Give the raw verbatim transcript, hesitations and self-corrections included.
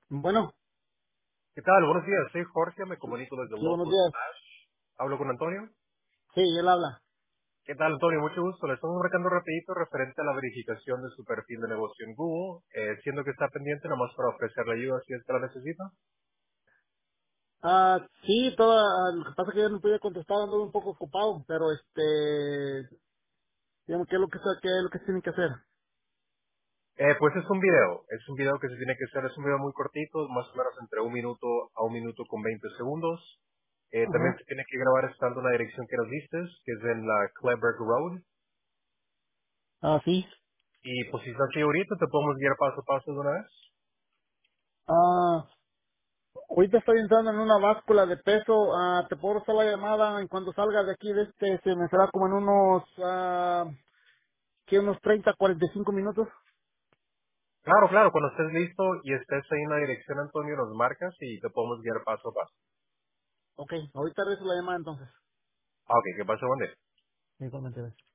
Bueno, ¿Qué tal? Buenos días, soy Jorge, me comunico desde sí, buenos Local días. Smash. ¿Hablo con Antonio? Sí, él habla. ¿Qué tal, Antonio? Mucho gusto. Le estamos marcando rapidito referente a la verificación de su perfil de negocio en Google, eh, siendo que está pendiente nomás para ofrecerle ayuda si es que la necesita. Ah, sí, toda, lo que pasa es que yo no pude contestar, ando un poco ocupado, pero este, digamos, ¿qué es lo que, se- qué es lo que se tiene que hacer? Eh, pues es un video, es un video que se tiene que hacer, es un video muy cortito, más o menos entre un minuto a un minuto con veinte segundos. Eh, también Ajá. se tiene que grabar estando en la dirección que nos diste, que es en la Cleberg Road. Ah, sí. Y pues si estás aquí ahorita, te podemos guiar paso a paso de una vez. Ah, ahorita estoy entrando en una báscula de peso, ah, te puedo hacer la llamada en cuanto salga de aquí de este, se me será como en unos, ah, que unos treinta, cuarenta y cinco minutos. Claro, claro, cuando estés listo y estés ahí en la dirección, Antonio, nos marcas y te podemos guiar paso a paso. Ok, ahorita regreso la llamada entonces. Ah, ok, ¿qué pasó, Juan? Igualmente.